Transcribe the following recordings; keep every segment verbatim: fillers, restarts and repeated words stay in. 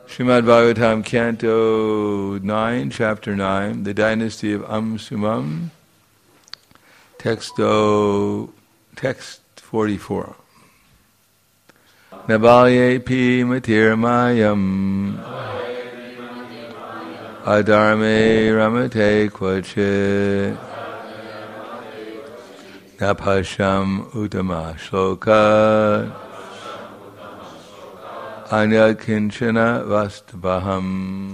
Srimad Bhagavatam, Canto nine, Chapter nine, The Dynasty of Amsumam, Texto, Text forty-four. Nabalye pi matirmayam Adarme ramate kvachit Napasham utama shloka Anya kinchana vastabaham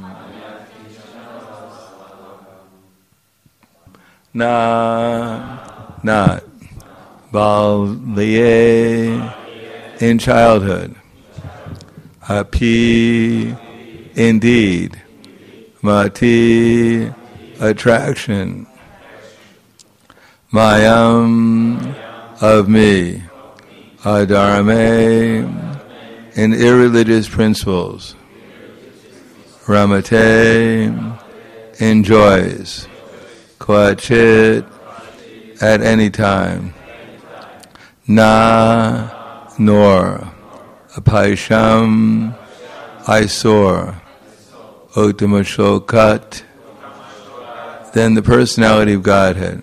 Na Not Balye in childhood. Api indeed. Mati attraction. Mayam of me. Adharame in irreligious principles. Ramate enjoys. Kvachit at any time. Na nor. Apaisham eyesore. Uttamashokat then the personality of Godhead.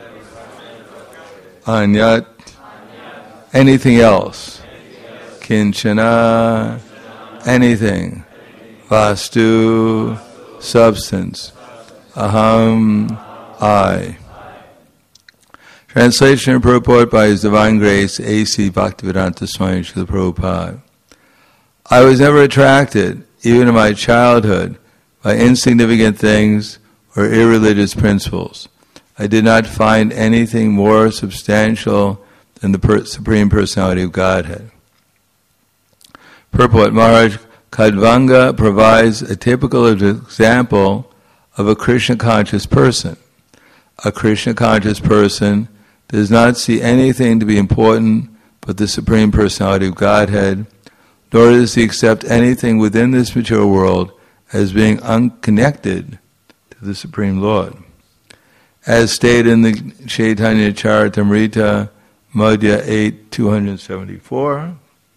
Anyat anything else. Kinchana anything. Vastu substance. Aham I. Translation and purport by His Divine Grace, A C Bhaktivedanta Swami Srila Prabhupada. I was never attracted, even in my childhood, by insignificant things or irreligious principles. I did not find anything more substantial than the per- Supreme Personality of Godhead. Purport. Maharaj Khadvanga provides a typical example of a Krishna-conscious person. A Krishna-conscious person does not see anything to be important but the Supreme Personality of Godhead, nor does he accept anything within this material world as being unconnected to the Supreme Lord. As stated in the Chaitanya Charitamrita, Madhya eight, two seventy-four,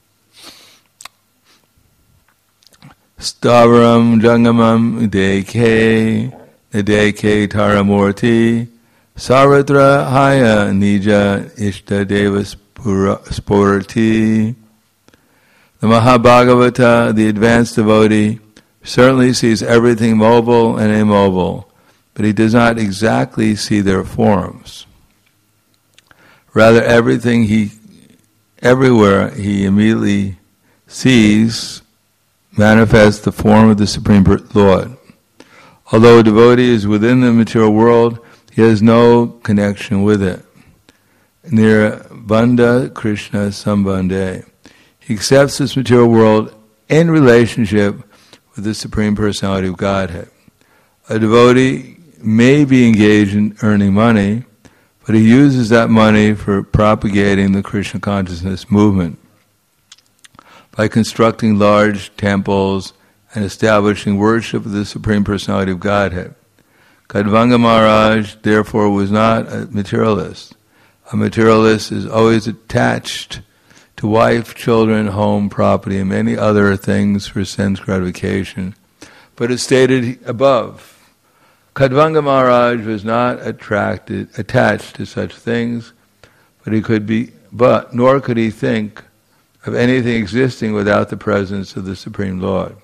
Stavaram Jangamam Deke Deke Taramurti Sarvatra Haya Nija Ishta Devas Spurati. The Mahabhagavata, the advanced devotee, certainly sees everything mobile and immobile, but he does not exactly see their forms. Rather, everything he, everywhere he immediately sees manifests the form of the Supreme Lord. Although a devotee is within the material world, he has no connection with it. Nirbandha Krishna Sambandhe. He accepts this material world in relationship with the Supreme Personality of Godhead. A devotee may be engaged in earning money, but he uses that money for propagating the Krishna consciousness movement by constructing large temples and establishing worship of the Supreme Personality of Godhead. Khadvanga Maharaj, therefore, was not a materialist. A materialist is always attached to wife, children, home, property, and many other things for sense gratification. But as stated above, Khadvanga Maharaj was not attracted, attached to such things, but he could be, but nor could he think of anything existing without the presence of the Supreme Lord.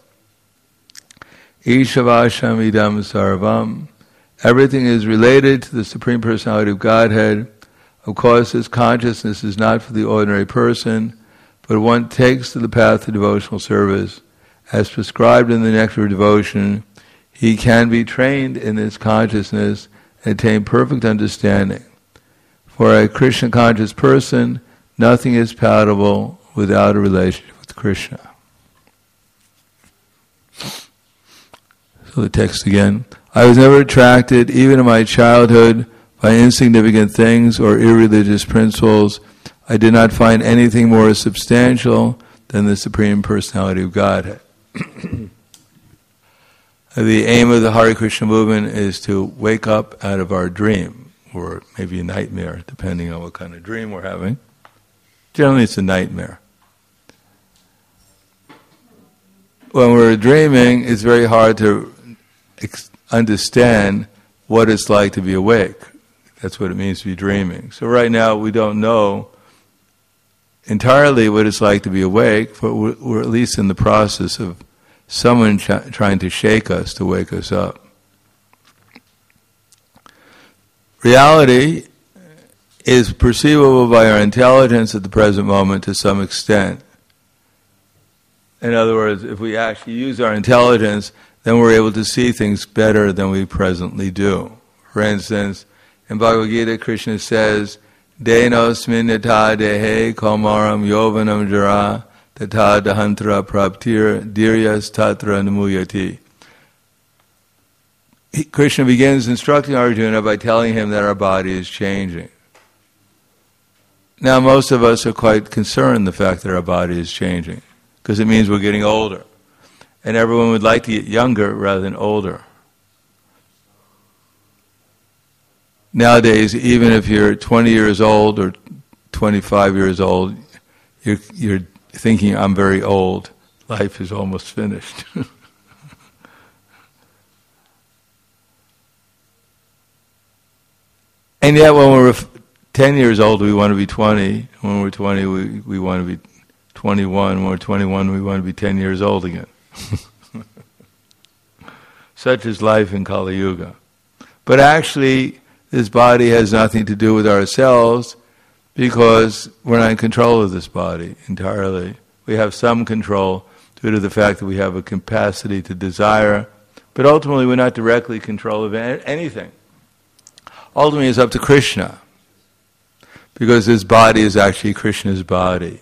Ishavasham idam sarvam. Everything is related to the Supreme Personality of Godhead. Of course, this consciousness is not for the ordinary person, but one takes to the path of devotional service. As prescribed in the Nectar of Devotion, he can be trained in this consciousness and attain perfect understanding. For a Krishna-conscious person, nothing is palatable without a relationship with Krishna. So the text again. I was never attracted, even in my childhood, by insignificant things or irreligious principles. I did not find anything more substantial than the Supreme Personality of Godhead. The aim of the Hare Krishna movement is to wake up out of our dream, or maybe a nightmare, depending on what kind of dream we're having. Generally it's a nightmare. when we're dreaming, it's very hard to ex- understand what it's like to be awake. That's what it means to be dreaming. So right now we don't know entirely what it's like to be awake, but we're, we're at least in the process of someone ch- trying to shake us to wake us up. Reality is perceivable by our intelligence at the present moment to some extent. In other words, if we actually use our intelligence, then we're able to see things better than we presently do. For instance, in Bhagavad Gita, Krishna says, Denosmin yatha dehe kaumaram yovanam jara tata dahantra praptir diryas tatra namuyati. Krishna begins instructing Arjuna by telling him that our body is changing. Now, most of us are quite concerned the fact that our body is changing, because it means we're getting older. And everyone would like to get younger rather than older. Nowadays, even if you're twenty years old or twenty-five years old, you're, you're thinking, I'm very old. Life is almost finished. And yet when we're ten years old, we want to be twenty. When we're twenty, we, we want to be twenty-one. When we're twenty-one, we want to be ten years old again. Such is life in Kali Yuga. But actually, this body has nothing to do with ourselves, because we're not in control of this body entirely. We have some control due to the fact that we have a capacity to desire, but ultimately we're not directly in control of anything. Ultimately it's up to Krishna, because this body is actually Krishna's body.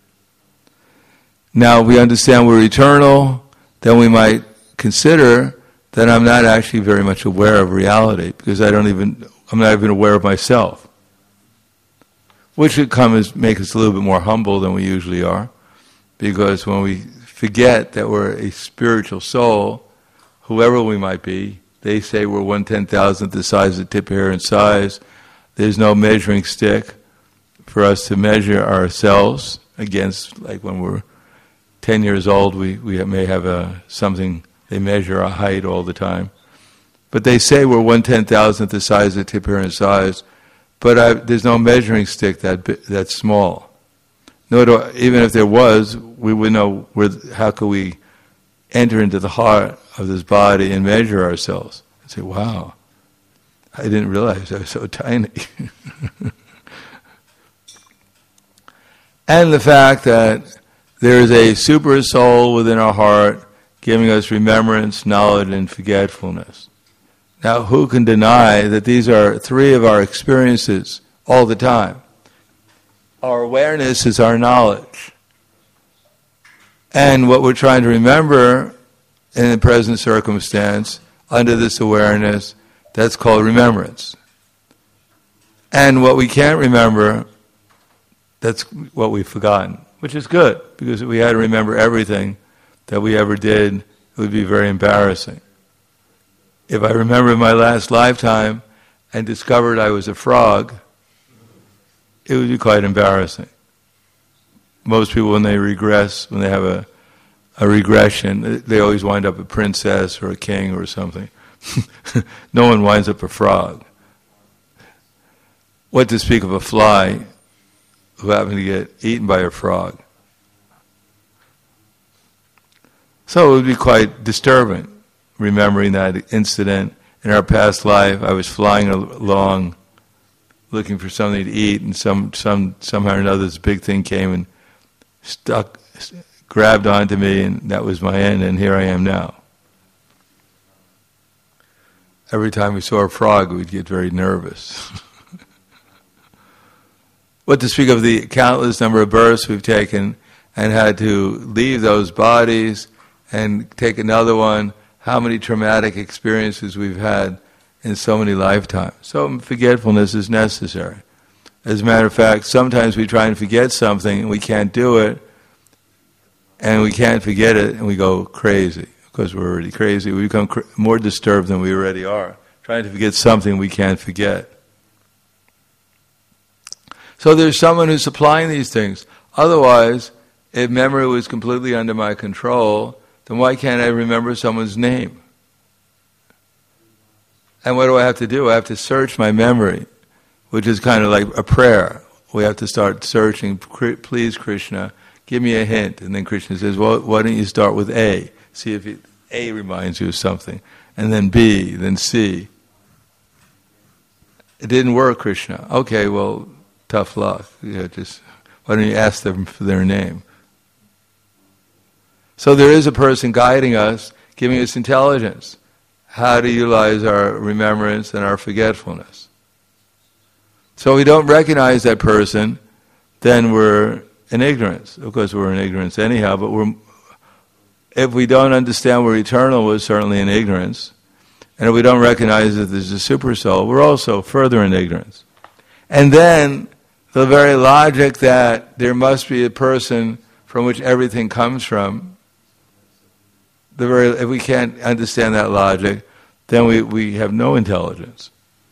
Now, if we understand we're eternal, then we might consider that I'm not actually very much aware of reality, because I don't even, I'm not even aware of myself. Which would come as make us a little bit more humble than we usually are, because when we forget that we're a spiritual soul, whoever we might be, they say we're one ten thousandth the size of the tip hair in size. There's no measuring stick for us to measure ourselves against. Like when we're ten years old, we, we may have a something, they measure our height all the time. But they say we're one ten thousandth the size of the tip hair in size, but I, there's no measuring stick that that small. No, do, even if there was, we would know where, how could we enter into the heart of this body and measure ourselves and say, wow, I didn't realize I was so tiny. And the fact that there is a super soul within our heart giving us remembrance, knowledge, and forgetfulness. Now, who can deny that these are three of our experiences all the time? Our awareness is our knowledge. And what we're trying to remember in the present circumstance, under this awareness, that's called remembrance. And what we can't remember, that's what we've forgotten, which is good, because if we had to remember everything that we ever did, it would be very embarrassing. If I remember my last lifetime and discovered I was a frog, it would be quite embarrassing. Most people, when they regress, when they have a, a regression, they always wind up a princess or a king or something. No one winds up a frog. What to speak of a fly who happened to get eaten by a frog? So it would be quite disturbing, remembering that incident. In our past life, I was flying along looking for something to eat, and some, some somehow or another this big thing came and stuck, grabbed onto me, and that was my end, and here I am now. Every time we saw a frog, we'd get very nervous. What to speak of the countless number of births we've taken and had to leave those bodies and take another one, how many traumatic experiences we've had in so many lifetimes. So forgetfulness is necessary. As a matter of fact, sometimes we try and forget something and we can't do it, and we can't forget it, and we go crazy. Because we're already crazy, we become cr- more disturbed than we already are, trying to forget something we can't forget. So there's someone who's supplying these things. Otherwise, if memory was completely under my control, then why can't I remember someone's name? And what do I have to do? I have to search my memory, which is kind of like a prayer. We have to start searching, please Krishna, give me a hint. And then Krishna says, well, why don't you start with A? See if it, A reminds you of something. And then B, then C. It didn't work, Krishna. Okay, well, tough luck. Yeah, just why don't you ask them for their name? So there is a person guiding us, giving us intelligence, how to utilize our remembrance and our forgetfulness. So if we don't recognize that person, then we're in ignorance. Of course, we're in ignorance anyhow, but we're, if we don't understand we're eternal, we're certainly in ignorance. And if we don't recognize that there's a super soul, we're also further in ignorance. And then the very logic that there must be a person from which everything comes from, the very if we can't understand that logic, then we, we have no intelligence.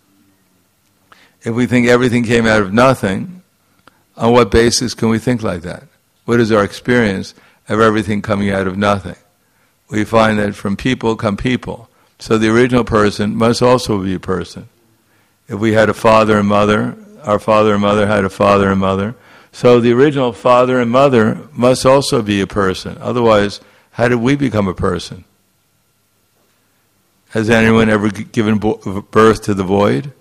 If we think everything came out of nothing, on what basis can we think like that? What is our experience of everything coming out of nothing? We find that from people come people. So the original person must also be a person. If we had a father and mother, our father and mother had a father and mother. So the original father and mother must also be a person. Otherwise, how did we become a person? Has anyone ever given birth to the void?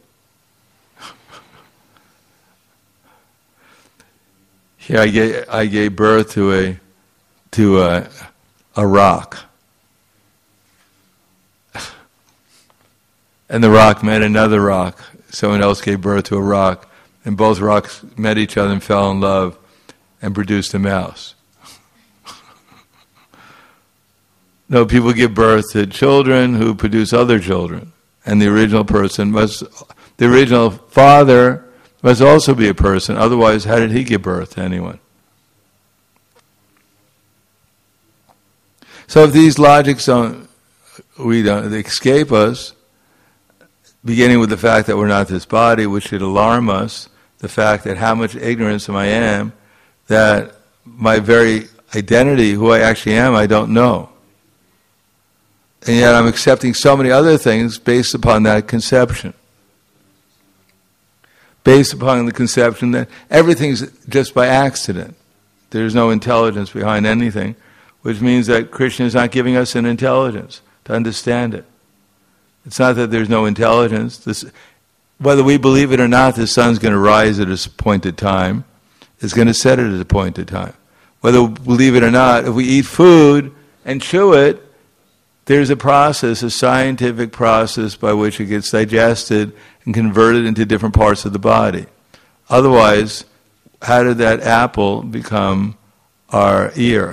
Here I gave, I gave birth to a to a, a rock. And the rock met another rock. Someone else gave birth to a rock. And both rocks met each other and fell in love and produced a mouse. No, people give birth to children who produce other children. And the original person must, the original father must also be a person. Otherwise, how did he give birth to anyone? So if these logics don't, we don't, they escape us, beginning with the fact that we're not this body, which should alarm us, the fact that how much ignorance am I am, that my very identity, who I actually am, I don't know. And yet I'm accepting so many other things based upon that conception. Based upon the conception that everything's just by accident. There's no intelligence behind anything, which means that Krishna is not giving us an intelligence to understand it. It's not that there's no intelligence. This, whether we believe it or not, the sun's going to rise at a appointed time. It's going to set at a appointed time. Whether we believe it or not, if we eat food and chew it, there's a process, a scientific process by which it gets digested and converted into different parts of the body. Otherwise, how did that apple become our ear?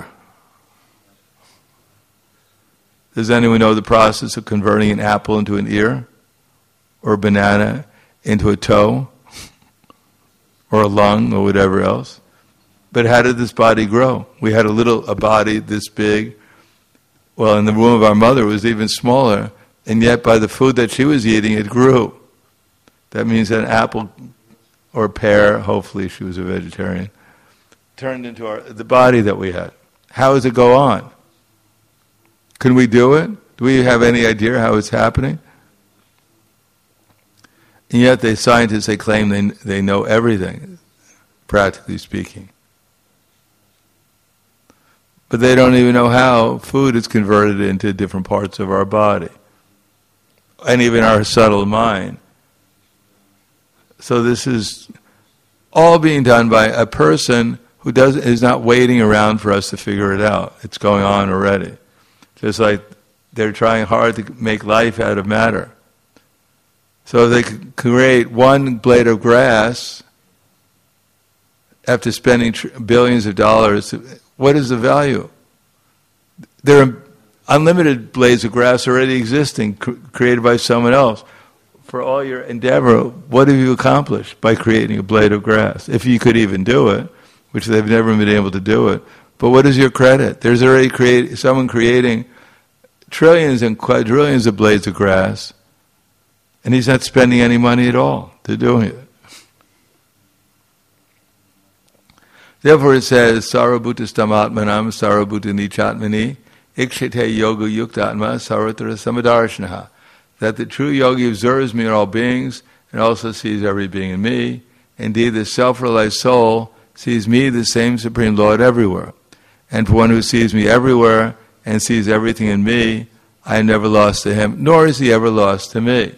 Does anyone know the process of converting an apple into an ear? Or a banana into a toe? Or a lung or whatever else? But how did this body grow? We had a little, a body this big. Well, in the womb of our mother it was even smaller, and yet by the food that she was eating, it grew. That means that an apple or pear, hopefully she was a vegetarian, turned into our, the body that we had. How does it go on? Can we do it? Do we have any idea how it's happening? And yet the scientists, they claim they, they know everything, practically speaking. But they don't even know how food is converted into different parts of our body, and even our subtle mind. So this is all being done by a person who does is not waiting around for us to figure it out. It's going on already. Just like they're trying hard to make life out of matter. So they could create one blade of grass after spending tr- billions of dollars. What is the value? There are unlimited blades of grass already existing, cr- created by someone else. For all your endeavor, what have you accomplished by creating a blade of grass? If you could even do it, which they've never been able to do it. But what is your credit? There's already create, someone creating trillions and quadrillions of blades of grass, and he's not spending any money at all to doing it. Therefore it says, Sarvabhutastam Atmanam Sarvabhuta Nichatmani. ikshate yoga yuktatma sarvatra samadarshanaha. That the true yogi observes me in all beings and also sees every being in me. Indeed, the self-realized soul sees me, the same Supreme Lord, everywhere. And for one who sees me everywhere and sees everything in me, I am never lost to him, nor is he ever lost to me.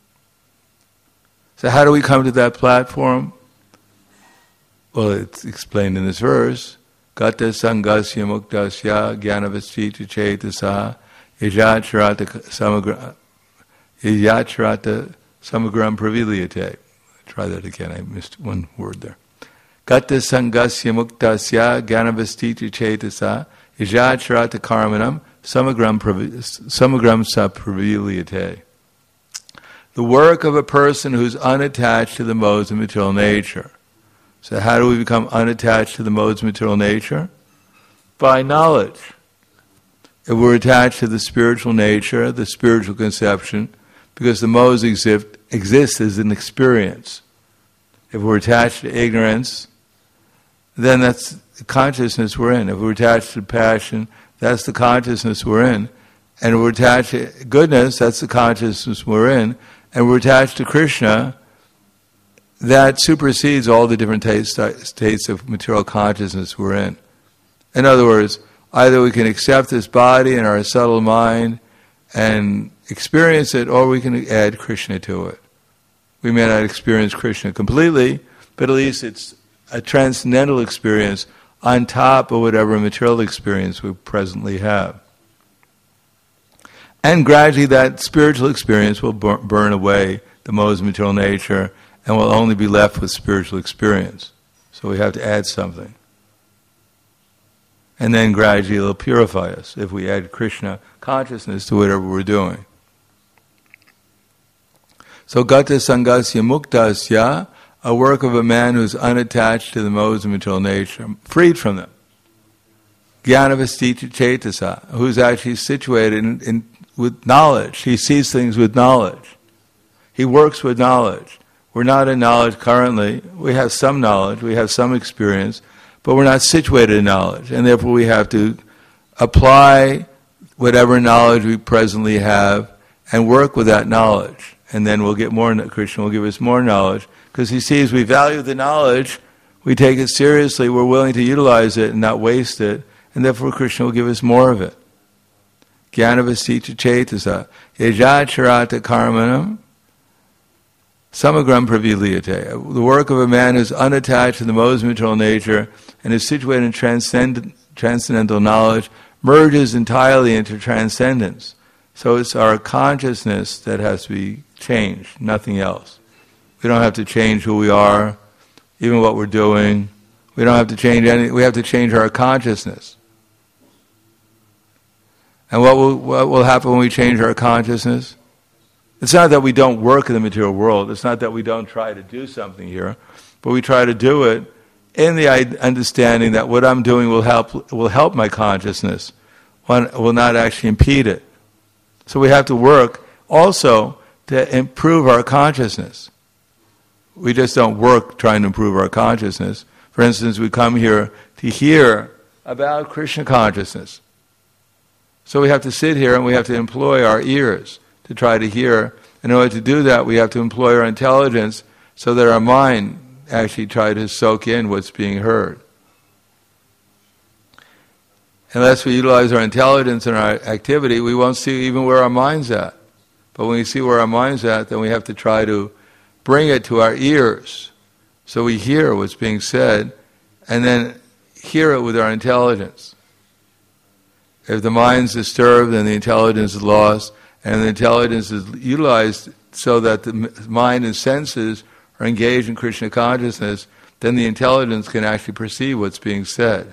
So how do we come to that platform? Well, it's explained in this verse. Gata sangasya muktasya jnanavastita cetasa yajacharata samagra yajacharata samagram praviliyate. Try that again, I missed one word there. Gata sangasya muktasya jnanavastita cetasa yajacharata karmanam samagram samagram sa praviliyate. The work of a person who's unattached to the modes of material nature. So how do we become unattached to the modes of material nature? By knowledge. If we're attached to the spiritual nature, the spiritual conception, because the modes exist, exist as an experience. If we're attached to ignorance, then that's the consciousness we're in. If we're attached to passion, that's the consciousness we're in. And if we're attached to goodness, that's the consciousness we're in. And we're attached to Krishna, that supersedes all the different states of material consciousness we're in. In other words, either we can accept this body and our subtle mind and experience it, or we can add Krishna to it. We may not experience Krishna completely, but at least it's a transcendental experience on top of whatever material experience we presently have. And gradually that spiritual experience will burn away the modes of material nature, and we'll only be left with spiritual experience. So we have to add something. And then gradually it'll purify us if we add Krishna consciousness to whatever we're doing. So Gata Sangasya Muktasya, a work of a man who's unattached to the modes of material nature, freed from them. Jnanavastita Cetasa, who's actually situated in, in, with knowledge. He sees things with knowledge. He works with knowledge. We're not in knowledge currently. We have some knowledge, we have some experience, but we're not situated in knowledge. And therefore we have to apply whatever knowledge we presently have and work with that knowledge. And then we'll get more, Krishna will give us more knowledge. Because he sees we value the knowledge, we take it seriously, we're willing to utilize it and not waste it, and therefore Krishna will give us more of it. Jnanavastita cetasa yajacharata karmanam samagram praviliyate. The work of a man who is unattached to the modes of material nature and is situated in transcend, transcendental knowledge merges entirely into transcendence. So it's our consciousness that has to be changed, nothing else. We don't have to change who we are, even what we're doing. We don't have to change anything. We have to change our consciousness. And what will, what will happen when we change our consciousness? It's not that we don't work in the material world. It's not that we don't try to do something here, but we try to do it in the understanding that what I'm doing will help will help my consciousness, will not actually impede it. So we have to work also to improve our consciousness. We just don't work trying to improve our consciousness. For instance, we come here to hear about Krishna consciousness. So we have to sit here and we have to employ our ears to try to hear. In order to do that, we have to employ our intelligence so that our mind actually try to soak in what's being heard. Unless we utilize our intelligence in our activity, we won't see even where our mind's at. But when we see where our mind's at, then we have to try to bring it to our ears so we hear what's being said and then hear it with our intelligence. If the mind's disturbed, then the intelligence is lost, and the intelligence is utilized so that the mind and senses are engaged in Krishna consciousness, then the intelligence can actually perceive what's being said.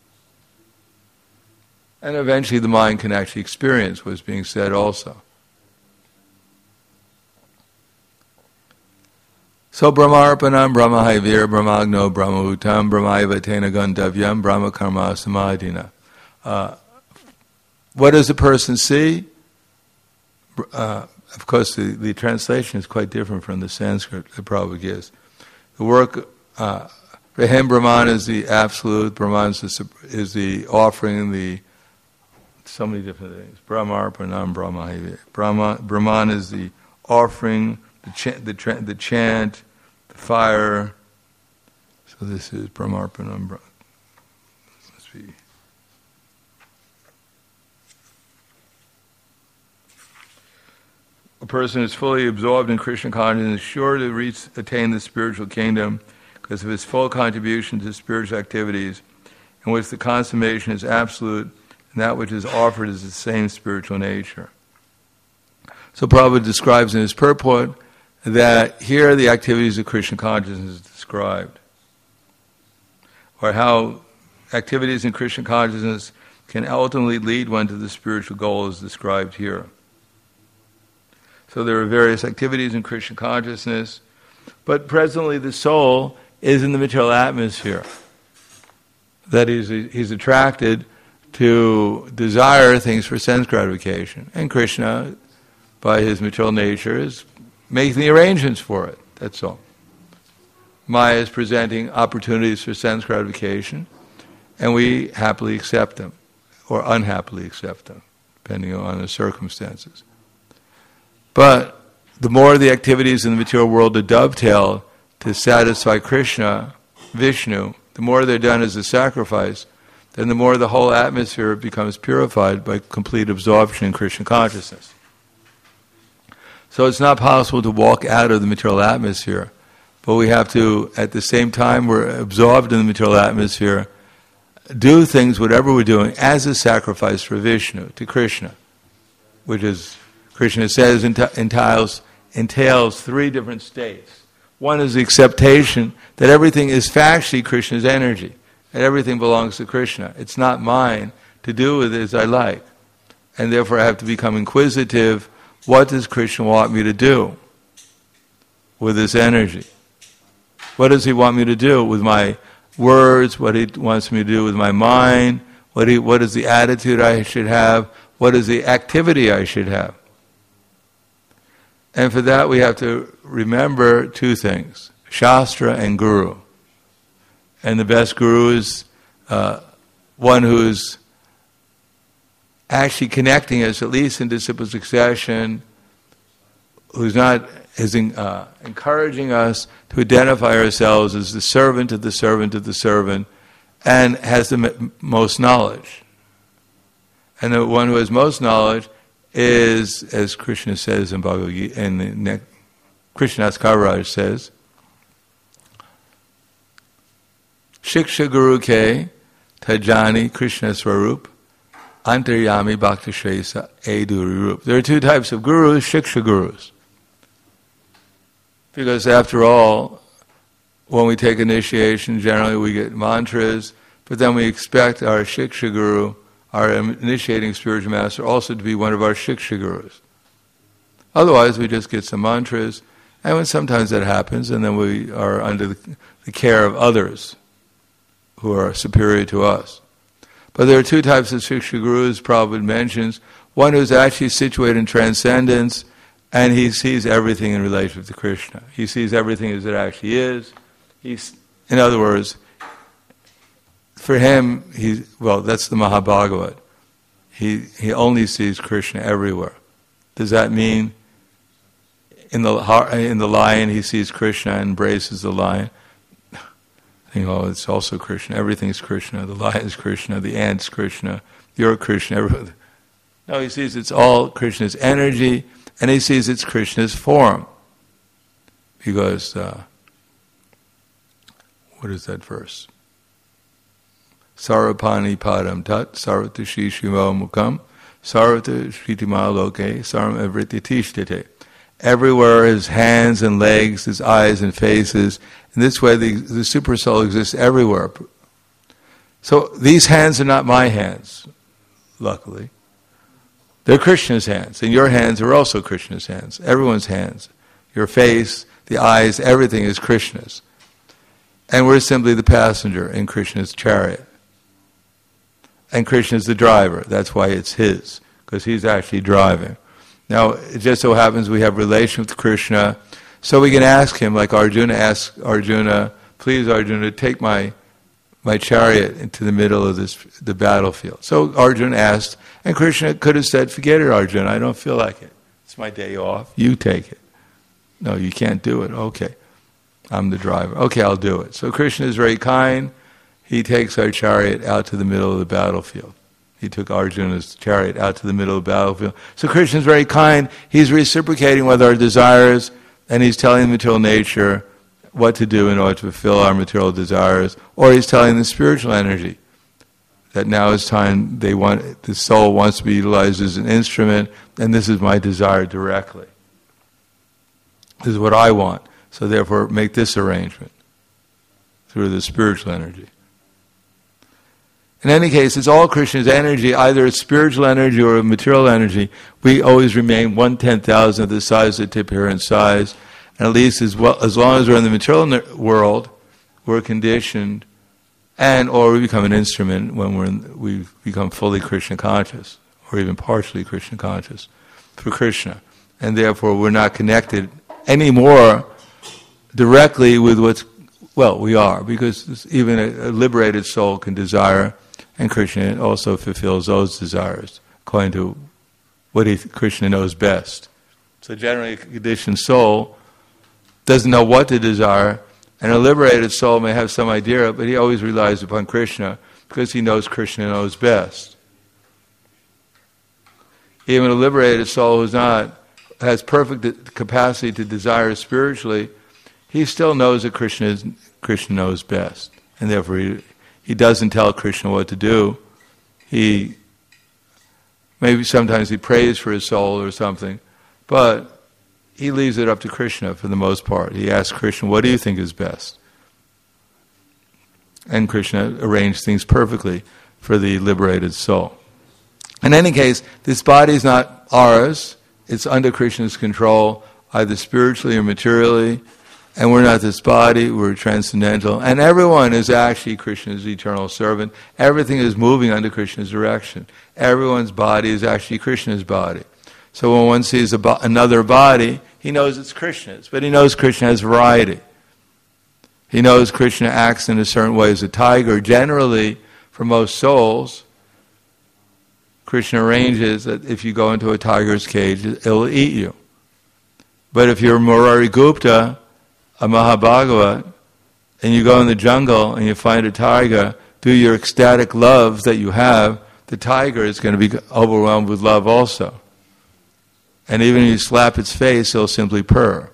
And eventually the mind can actually experience what's being said also. So Brahmarpanam, Brahmahaivir, Brahmagno, Brahmahutam, Brahmaiva Tena Gandavyam, Brahma Karma Samadhina. Uh, what does the person see? Uh, of course, the, the translation is quite different from the Sanskrit that Prabhupada gives. The work, uh, for him, Brahman is the absolute, Brahman is the, is the offering, the so many different things. Brahmarpanam Brahma. Brahma, Brahman is the offering, the chant, the, tra- the chant, the fire. So this is Brahmarpanam Brahma. Must be. A person is fully absorbed in Krishna consciousness is sure to reach, attain the spiritual kingdom because of his full contribution to spiritual activities, in which the consummation is absolute and that which is offered is the same spiritual nature. So Prabhupada describes in his purport that here the activities of Krishna consciousness is described, or how activities in Krishna consciousness can ultimately lead one to the spiritual goal is described here. So there are various activities in Krishna consciousness, but presently the soul is in the material atmosphere. That is, he's attracted to desire things for sense gratification. And Krishna, by his material nature, is making the arrangements for it. That's all. Maya is presenting opportunities for sense gratification, and we happily accept them, or unhappily accept them, depending on the circumstances. But the more the activities in the material world are dovetailed to satisfy Krishna, Vishnu, the more they're done as a sacrifice, then the more the whole atmosphere becomes purified by complete absorption in Krishna consciousness. So it's not possible to walk out of the material atmosphere, but we have to, at the same time we're absorbed in the material atmosphere, do things, whatever we're doing, as a sacrifice for Vishnu, to Krishna, which is, Krishna says, entails, entails three different states. One is the acceptation that everything is factually Krishna's energy, and everything belongs to Krishna. It's not mine to do with it as I like. And therefore I have to become inquisitive. What does Krishna want me to do with this energy? What does he want me to do with my words? What he wants me to do with my mind? What, he, what is the attitude I should have? What is the activity I should have? And for that we have to remember two things, Shastra and Guru. And the best Guru is uh, one who's actually connecting us, at least in disciple succession, who's not is in, uh, encouraging us to identify ourselves as the servant of the servant of the servant, and has the m- most knowledge. And the one who has most knowledge is, as Krishna says in Bhagavad Gita, and the ne- Krishnadas Kaviraj says, Shiksha Guru Ke Tajani Krishna Swarup Antaryami Bhakti Shesa Eduri Rup. There are two types of gurus, Shiksha Gurus. Because after all, when we take initiation, generally we get mantras, but then we expect our Shiksha Guru, our initiating spiritual master, also to be one of our Shiksha Gurus. Otherwise, we just get some mantras, and when sometimes that happens, and then we are under the, the care of others who are superior to us. But there are two types of Shiksha Gurus Prabhupada mentions. One who's actually situated in transcendence, and he sees everything in relation to Krishna. He sees everything as it actually is. He's, in other words, for him, he well, that's the Mahabhagavat. He he only sees Krishna everywhere. Does that mean in the in the lion he sees Krishna and embraces the lion? You know, it's also Krishna. Everything's Krishna. The lion's Krishna. The ant's Krishna. You're Krishna. Everything. No, he sees it's all Krishna's energy, and he sees it's Krishna's form. Because, uh, what is that verse? Sarvapani padam tat, sarvata shishimo mukam, sarvata shritima loke, sarvam evriti tishtite. Everywhere his hands and legs, his eyes and faces. In this way, the, the super soul exists everywhere. So these hands are not my hands, luckily. They're Krishna's hands, and your hands are also Krishna's hands. Everyone's hands. Your face, the eyes, everything is Krishna's. And we're simply the passenger in Krishna's chariot. And Krishna's the driver. That's why it's his, because he's actually driving. Now, it just so happens we have relation with Krishna, so we can ask him, like Arjuna asked Arjuna, please Arjuna, take my my chariot into the middle of this the battlefield. So Arjuna asked, and Krishna could have said, forget it, Arjuna, I don't feel like it. It's my day off. You take it. No, you can't do it. Okay. I'm the driver. Okay, I'll do it. So Krishna is very kind. He takes our chariot out to the middle of the battlefield. He took Arjuna's chariot out to the middle of the battlefield. So Krishna is very kind. He's reciprocating with our desires, and he's telling the material nature what to do in order to fulfill our material desires, or he's telling the spiritual energy that now is time they want the soul wants to be utilized as an instrument, and this is my desire directly. This is what I want. So therefore make this arrangement through the spiritual energy. In any case, it's all Krishna's energy, either it's spiritual energy or material energy. We always remain one ten thousand of the size of the tip here in size. And at least as well, as long as we're in the material world, we're conditioned, and or we become an instrument when we're in, we become fully Krishna conscious, or even partially Krishna conscious for Krishna, and therefore we're not connected anymore directly with what's well we are, because even a, a liberated soul can desire, and Krishna also fulfills those desires according to what he, Krishna knows best. So generally, a conditioned soul doesn't know what to desire, and a liberated soul may have some idea, but he always relies upon Krishna because he knows Krishna knows best. Even a liberated soul who's not has perfect capacity to desire spiritually, he still knows that Krishna is, Krishna knows best, and therefore he, he doesn't tell Krishna what to do. He maybe sometimes he prays for his soul or something, but he leaves it up to Krishna for the most part. He asks Krishna, what do you think is best? And Krishna arranged things perfectly for the liberated soul. In any case, this body is not ours. It's under Krishna's control, either spiritually or materially. And we're not this body, we're transcendental. And everyone is actually Krishna's eternal servant. Everything is moving under Krishna's direction. Everyone's body is actually Krishna's body. So when one sees a bo- another body, he knows it's Krishna's, but he knows Krishna has variety. He knows Krishna acts in a certain way as a tiger. Generally, for most souls, Krishna arranges that if you go into a tiger's cage, it will eat you. But if you're Murari Gupta, a Mahabhagavat, and you go in the jungle and you find a tiger, through your ecstatic love that you have, the tiger is going to be overwhelmed with love also. And even if you slap its face, it'll simply purr.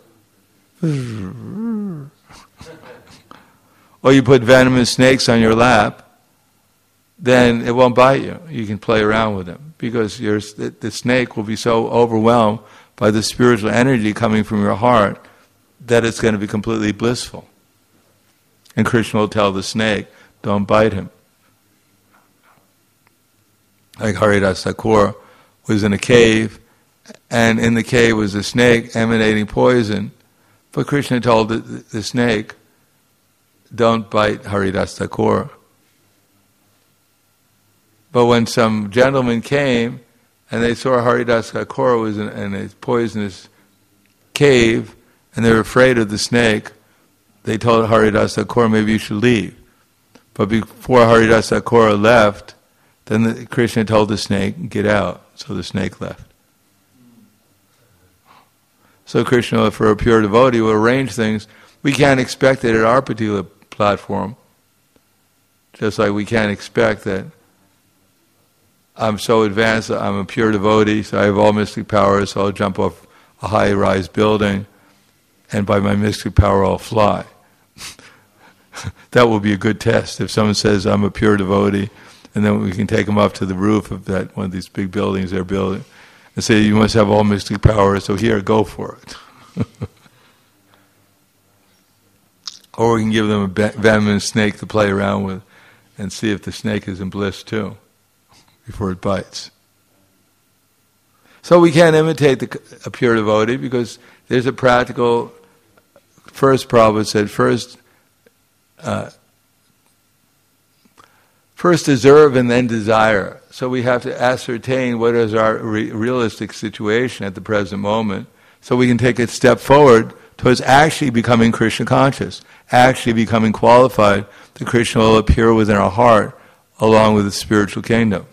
Or you put venomous snakes on your lap, then it won't bite you. You can play around with them, because your, the, the snake will be so overwhelmed by the spiritual energy coming from your heart that it's going to be completely blissful. And Krishna will tell the snake, don't bite him. Like Haridas Thakur was in a cave, and in the cave was a snake emanating poison, but Krishna told the, the snake, don't bite Haridas Thakur. But when some gentlemen came and they saw Haridas Thakur was in, in a poisonous cave, and they were afraid of the snake, they told Haridas Thakur, maybe you should leave. But before Haridas Thakur left, then the, Krishna told the snake, get out. So the snake left. So Krishna, for a pure devotee, will arrange things. We can't expect it at our particular platform. Just like we can't expect that I'm so advanced, I'm a pure devotee, so I have all mystic powers, so I'll jump off a high-rise building, and by my mystic power I'll fly. That will be a good test. If someone says, I'm a pure devotee, and then we can take them up to the roof of that one of these big buildings they're building, and say, you must have all mystic powers, so here, go for it. Or we can give them a venomous snake to play around with, and see if the snake is in bliss too, before it bites. So we can't imitate the, a pure devotee, because there's a practical, first Prabhupada said, first, uh, first deserve and then desire. So we have to ascertain what is our re- realistic situation at the present moment, so we can take a step forward towards actually becoming Krishna conscious, actually becoming qualified that Krishna will appear within our heart along with the spiritual kingdom.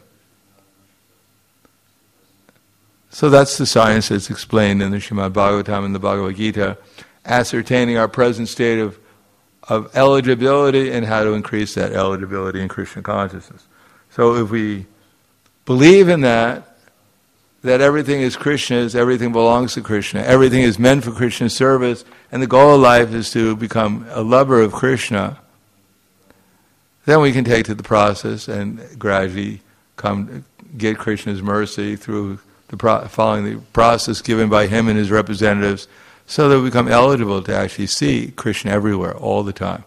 So that's the science that's explained in the Srimad Bhagavatam and the Bhagavad Gita, ascertaining our present state of, of eligibility and how to increase that eligibility in Krishna consciousness. So if we believe in that, that everything is Krishna's, everything belongs to Krishna, everything is meant for Krishna's service, and the goal of life is to become a lover of Krishna, then we can take to the process and gradually come get Krishna's mercy through the pro- following the process given by him and his representatives, so that we become eligible to actually see Krishna everywhere, all the time,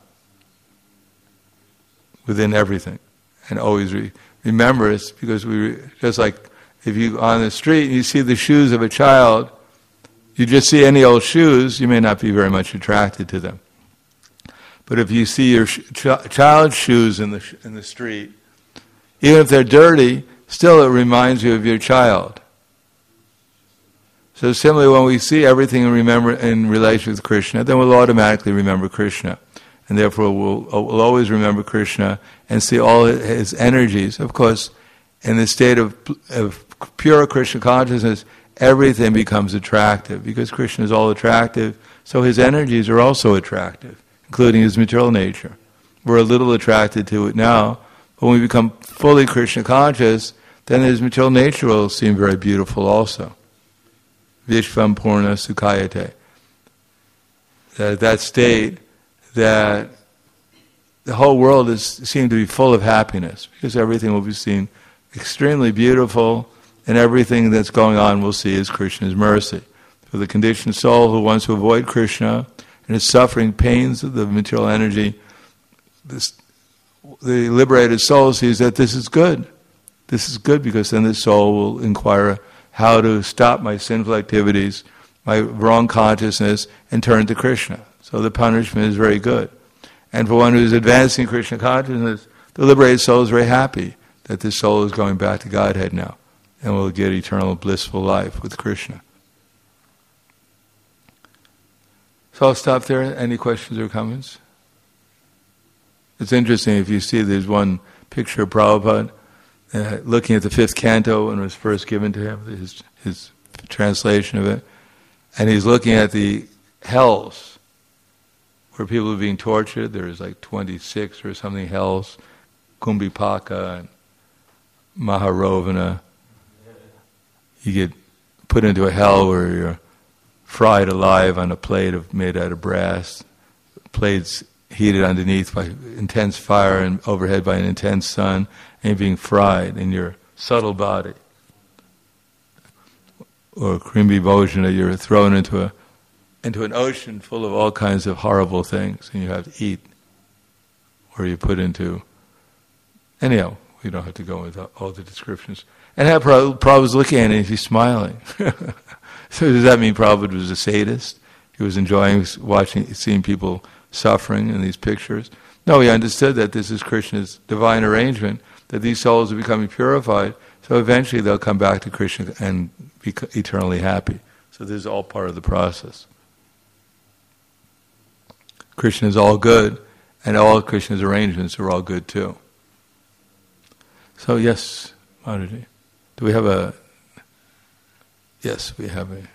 within everything, and always re- remember it, because we just like if you on the street and you see the shoes of a child, you just see any old shoes, you may not be very much attracted to them. But if you see your ch- child's shoes in the sh- in the street, even if they're dirty, still it reminds you of your child. So similarly, when we see everything and remember in relation with Krishna, then we'll automatically remember Krishna, and therefore we'll, we'll always remember Krishna and see all his energies. Of course, in the state of, of pure Krishna consciousness, everything becomes attractive because Krishna is all attractive. So his energies are also attractive, including his material nature. We're a little attracted to it now, but when we become fully Krishna conscious, then his material nature will seem very beautiful also. Vishvam Purna Sukhayate. That, that state that the whole world is seemed to be full of happiness, because everything will be seen extremely beautiful, and everything that's going on we'll see is Krishna's mercy. For the conditioned soul who wants to avoid Krishna and is suffering pains of the material energy, this, the liberated soul sees that this is good. This is good because then the soul will inquire how to stop my sinful activities, my wrong consciousness, and turn to Krishna. So the punishment is very good. And for one who is advancing Krishna consciousness, the liberated soul is very happy that this soul is going back to Godhead now, and will get eternal blissful life with Krishna. So I'll stop there. Any questions or comments? It's interesting, if you see there's one picture of Prabhupada, Uh, looking at the fifth canto when it was first given to him, his, his translation of it, and he's looking at the hells where people are being tortured. There's like twenty-six or something hells, Kumbhipaka and Maharovana. You get put into a hell where you're fried alive on a plate of made out of brass. Plates heated underneath by intense fire and overhead by an intense sun, and you're being fried in your subtle body. Or Krimbi Bhojana, you're thrown into a into an ocean full of all kinds of horrible things, and you have to eat. Or you're put into... Anyhow, we don't have to go into all the descriptions. And how Prabhupada was looking at it, and he's smiling. So does that mean Prabhupada was a sadist? He was enjoying watching, seeing people suffering in these pictures? No, he understood that this is Krishna's divine arrangement, that these souls are becoming purified, so eventually they'll come back to Krishna and be eternally happy. So this is all part of the process. Krishna is all good, and all of Krishna's arrangements are all good too. So yes, Madhuji, do we have a... Yes, we have a...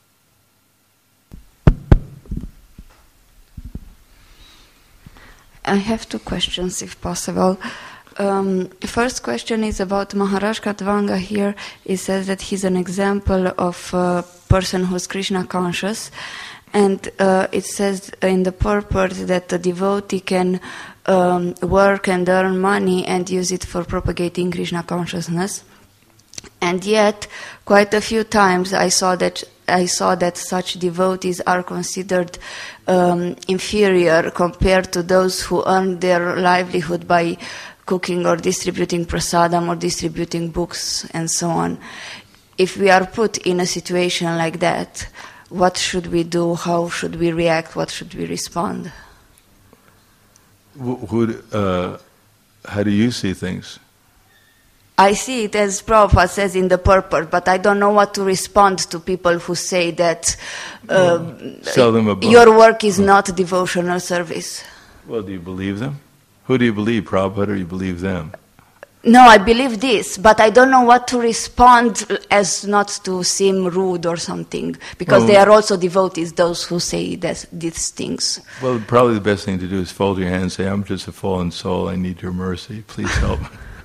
I have two questions, if possible. Um, first question is about Maharaj Khatvanga here. It says that he's an example of a person who's Krishna conscious. And uh, it says in the purport that the devotee can um, work and earn money and use it for propagating Krishna consciousness. And yet, quite a few times I saw that I saw that such devotees are considered um, inferior compared to those who earn their livelihood by cooking or distributing prasadam or distributing books and so on. If we are put in a situation like that, what should we do? How should we react? What should we respond? Who, uh, how do you see things? I see it as Prabhupada says in the purport, but I don't know what to respond to people who say that uh, Sell them a book. Your work is not devotional service. Well, do you believe them? Who do you believe, Prabhupada, or you believe them? No, I believe this, but I don't know what to respond as not to seem rude or something, because well, they are also devotees, those who say this, these things. Well, probably the best thing to do is fold your hands and say, I'm just a fallen soul, I need your mercy, please help.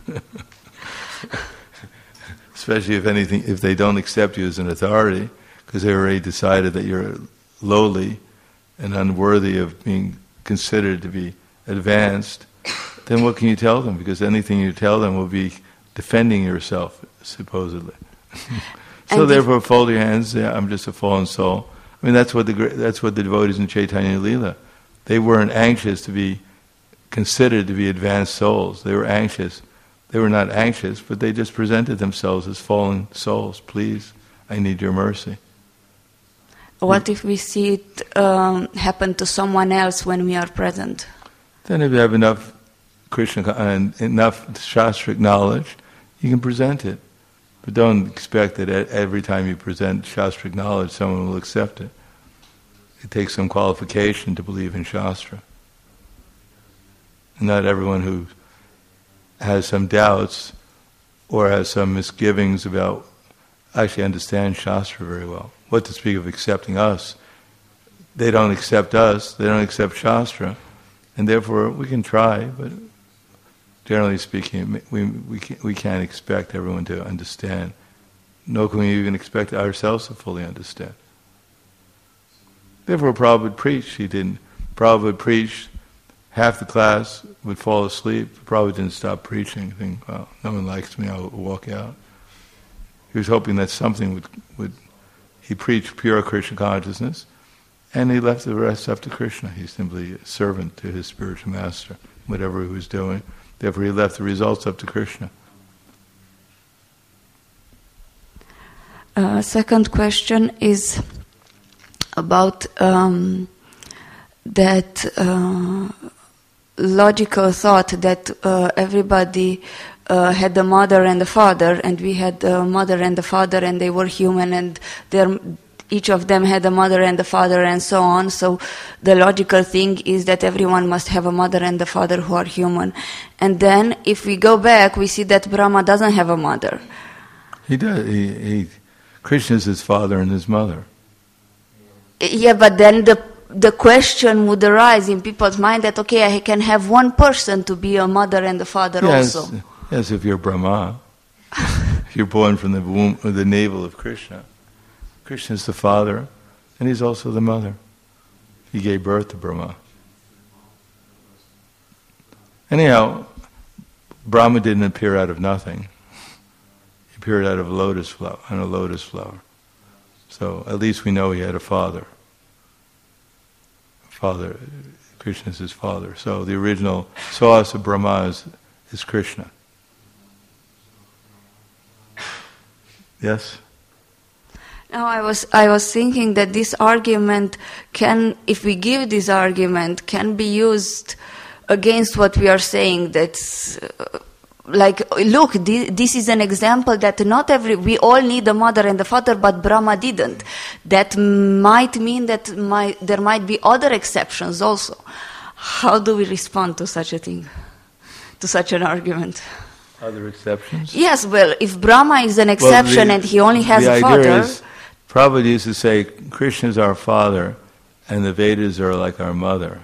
Especially if anything, if they don't accept you as an authority, because they already decided that you're lowly and unworthy of being considered to be advanced, then what can you tell them? Because anything you tell them will be defending yourself, supposedly. So therefore, fold your hands. Say, I'm just a fallen soul. I mean, that's what the that's what the devotees in Chaitanya Leela. They weren't anxious to be considered to be advanced souls. They were anxious. They were not anxious, but they just presented themselves as fallen souls. Please, I need your mercy. What if we see it um, happen to someone else when we are present? Then if you have enough Krishna and enough Shastric knowledge, you can present it. But don't expect that every time you present Shastric knowledge, someone will accept it. It takes some qualification to believe in Shastra. And not everyone who has some doubts or has some misgivings about actually understand Shastra very well. What to speak of accepting us? They don't accept us, they don't accept Shastra, and therefore we can try, but generally speaking, we we can't, we can't expect everyone to understand. Nor can we even expect ourselves to fully understand. Therefore, Prabhupada preached. He didn't. Prabhupada preached. Half the class would fall asleep. Prabhupada didn't stop preaching. Think, well, no one likes me. I'll walk out. He was hoping that something would would. He preached pure Krishna consciousness, and he left the rest up to Krishna. He's simply a servant to his spiritual master, whatever he was doing. Therefore, he left the results up to Krishna. Uh, second question is about um, that uh, logical thought that uh, everybody uh, had a mother and a father, and we had a mother and a father, and they were human, and they're each of them had a mother and a father and so on. So the logical thing is that everyone must have a mother and a father who are human. And then if we go back, we see that Brahma doesn't have a mother. He does. He, he, Krishna is his father and his mother. Yeah, but then the the question would arise in people's mind that, okay, I can have one person to be a mother and a father yes, also. Yes, if you're Brahma. If you're born from the womb or the navel of Krishna. Krishna is the father, and he's also the mother. He gave birth to Brahma. Anyhow, Brahma didn't appear out of nothing. He appeared out of a lotus flower, on a lotus flower. So at least we know he had a father. Father, Krishna is his father. So the original source of Brahma is, is Krishna. Yes? No, I was I was thinking that this argument can, if we give this argument, can be used against what we are saying. That's uh, like, look, this, this is an example that not every, we all need a mother and a father, but Brahma didn't. That might mean that my, there might be other exceptions also. How do we respond to such a thing, to such an argument? Other exceptions? Yes, well, if Brahma is an exception well, the, and he only has the a father... idea is, Prabhupada used to say, Krishna is our father, and the Vedas are like our mother.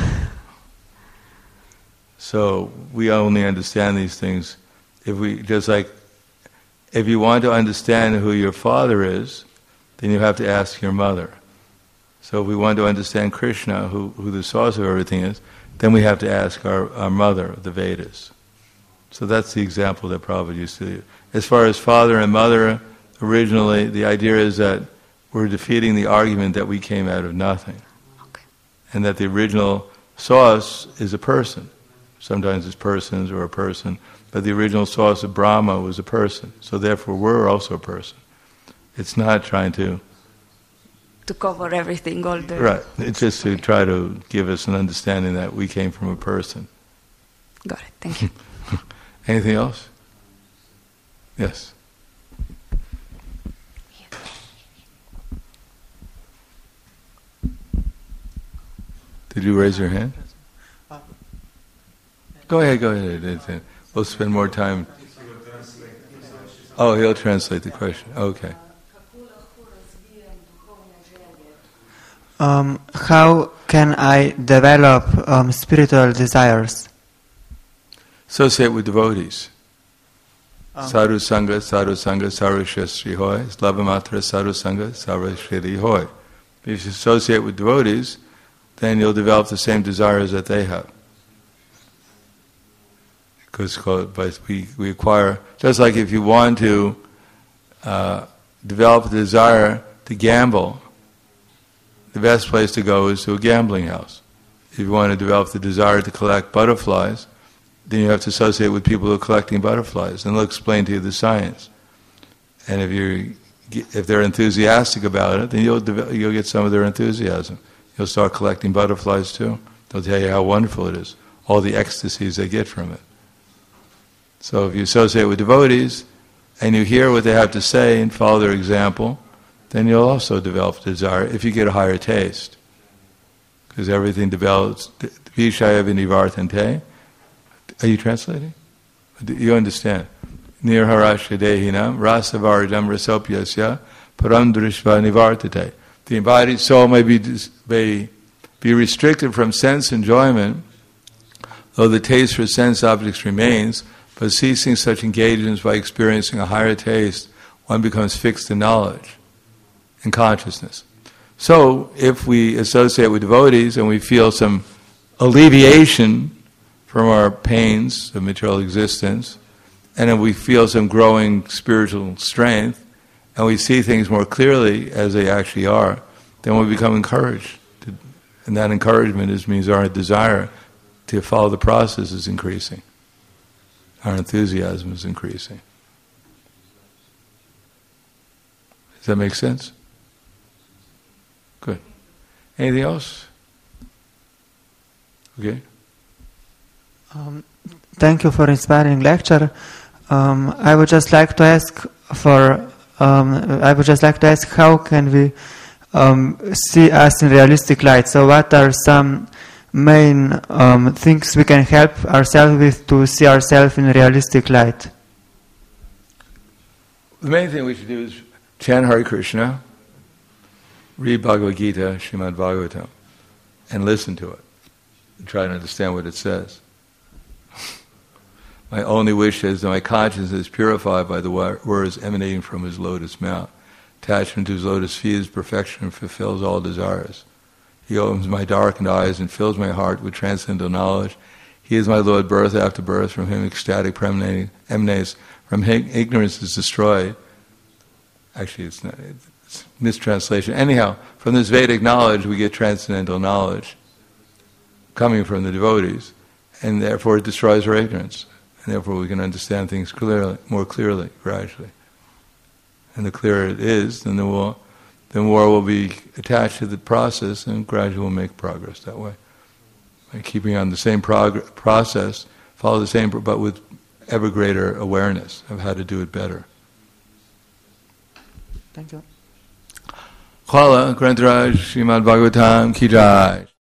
So we only understand these things if we, just like, if you want to understand who your father is, then you have to ask your mother. So if we want to understand Krishna, who, who the source of everything is, then we have to ask our, our mother, the Vedas. So that's the example that Prabhupada used to use. As far as father and mother, originally, the idea is that we're defeating the argument that we came out of nothing. Okay. And that the original source is a person. Sometimes it's persons or a person, but the original source of Brahma was a person. So therefore we're also a person. It's not trying to... To cover everything all day. Right. It's just to try to give us an understanding that we came from a person. Got it. Thank you. Anything else? Yes. Did you raise your hand? Go ahead, go ahead. We'll spend more time. Oh, he'll translate the question. Okay. Um, how can I develop um, spiritual desires? Associate with devotees. Um, Sadhu Sangha, Sadhu Sangha, Sarvashri Hoy. Slavamatra Sadhu Sangha, Sarvashri Hoy. If you associate with devotees, then you'll develop the same desires that they have. Because we, we acquire, just like if you want to uh, develop a desire to gamble, the best place to go is to a gambling house. If you want to develop the desire to collect butterflies, then you have to associate with people who are collecting butterflies, and they'll explain to you the science. And if you if they're enthusiastic about it, then you'll develop, you'll get some of their enthusiasm. You'll start collecting butterflies too. They'll tell you how wonderful it is, all the ecstasies they get from it. So if you associate with devotees, and you hear what they have to say and follow their example, then you'll also develop desire if you get a higher taste. Because everything develops. Vishaya vinivartante. Are you translating? You understand? Nirharasya dehinam rasavaridam rasopyasya param drishva nivartate. The embodied soul may be, may be restricted from sense enjoyment, though the taste for sense objects remains, but ceasing such engagements by experiencing a higher taste, one becomes fixed in knowledge and consciousness. So, if we associate with devotees and we feel some alleviation from our pains of material existence, and if we feel some growing spiritual strength, and we see things more clearly as they actually are, then we become encouraged. To, and that encouragement is, means our desire to follow the process is increasing. Our enthusiasm is increasing. Does that make sense? Good. Anything else? Okay. Um, thank you for inspiring lecture. Um, I would just like to ask for. Um, I would just like to ask how can we um, see us in realistic light? So, what are some main um, things we can help ourselves with to see ourselves in realistic light? The main thing we should do is chant Hare Krishna, read Bhagavad Gita, Srimad Bhagavatam, and listen to it, and try to understand what it says. My only wish is that my conscience is purified by the words emanating from his lotus mouth. Attachment to his lotus feet is perfection and fulfills all desires. He opens my darkened eyes and fills my heart with transcendental knowledge. He is my Lord, birth after birth. From him ecstatic emanates. From him ignorance is destroyed. Actually, it's not. It's mistranslation. Anyhow, from this Vedic knowledge, we get transcendental knowledge coming from the devotees, and therefore it destroys our ignorance. And therefore we can understand things clearly, more clearly, gradually. And the clearer it is, then the more, the more we'll be attached to the process, and gradually we'll make progress that way. By keeping on the same prog- process, follow the same, but with ever greater awareness of how to do it better. Thank you. Khala Grantaraj Srimad Bhagavatam Ki Jai.